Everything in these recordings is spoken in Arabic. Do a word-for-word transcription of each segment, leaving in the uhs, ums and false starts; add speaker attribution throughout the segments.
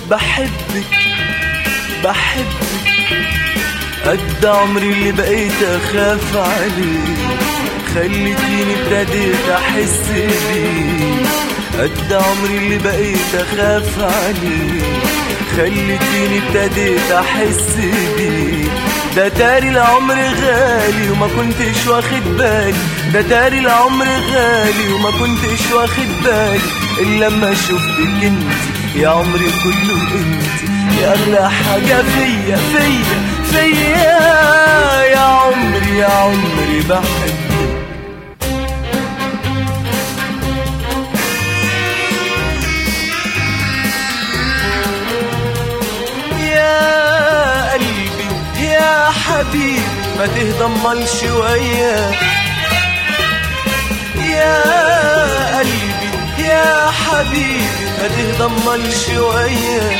Speaker 1: بحبك بحبك قد عمري اللي بقيت اخاف عليه، خليتيني ابتديت احس بيه. قد عمري اللي بقيت اخاف عليه، خليتيني ابتديت احس بيه. ده تاري العمر غالي وما كنتش واخد بالي، ده تاري العمر غالي وما كنتش واخد بالي الا لما شفتك انت يا عمري كله انت، يا اغلى حاجه فيا فيا فيا يا عمري يا عمري بحبك. يا قلبي يا حبيبي ما تهضمل شويه، يا قلبي يا حبيبي ما تهضمل شويه.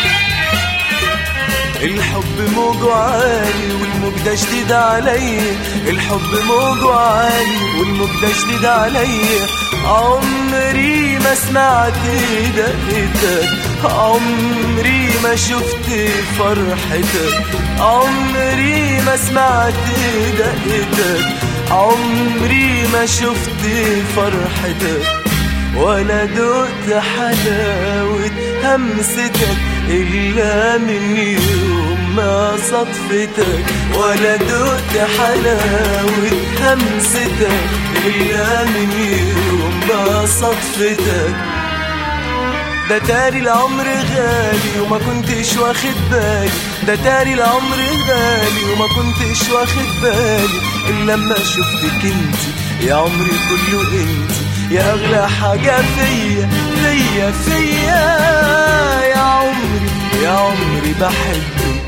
Speaker 1: الحب موجه عالي والموج ده جديد عليا، الحب موجه عالي والموج ده جديد عليا. عمري ما سمعت دقتك، عمري ما شفت فرحتك، عمري ما سمعت دقتك، عمري ما شفت فرحتك، ولا دقت حلاوة همستك إلا من يوم ما صدفتك، ولا دقت حلاوة همستك إلا من يوم ما صدفتك. ده تاري العمر غالي وما كنتش واخد بالي، ده تاري العمر غالي وما كنتش واخد بالي إلا لما شفتك انت يا عمري كله انت، يا أغلى حاجة فيا فيا فيا يا عمري يا عمري بحبك.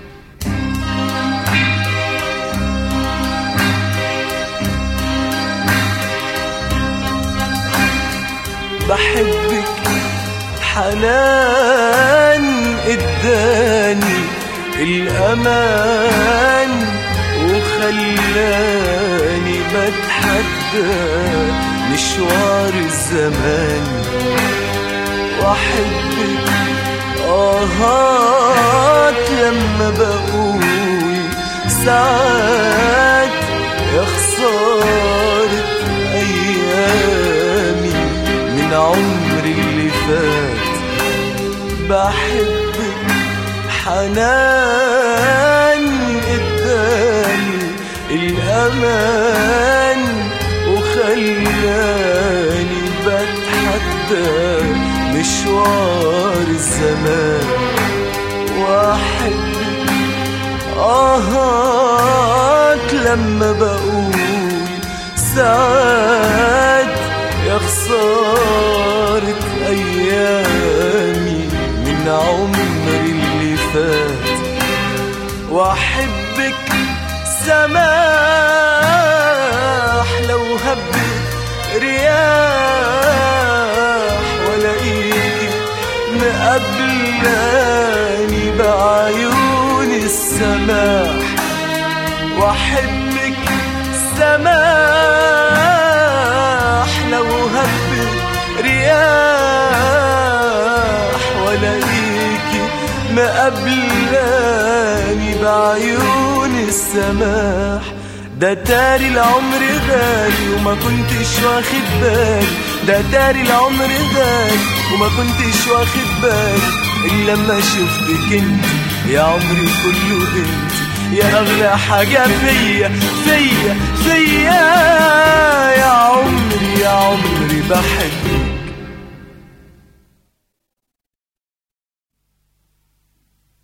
Speaker 1: بحبك حنان اداني الأمان وخلاني بتحدى مشوار الزمان، واحبك آهات لما بقول ساعات يا خسارة أيامي من عمري اللي فات. بحبك حنان اداني الأمان وخلاني بتحدى مشوار الزمان، واحبك آهات لما بقول ساعات يا خسارة أيامي من عمري اللي فات. واحبك سماح لو هبت رياح ولاقيكي مقابلاني بعيون السماح. واحبك سماح لو هبت رياح ولاقيكي مقابلاني بعيون السماح. ده تاري العمر غالي وما كنتش واخد بالي، ده تاري العمر غالي وما كنتش واخد بالي إلا لما شفتك انت يا عمري كله انت، يا أغلى حاجة فيا فيا فيا يا عمري يا عمري بحبك.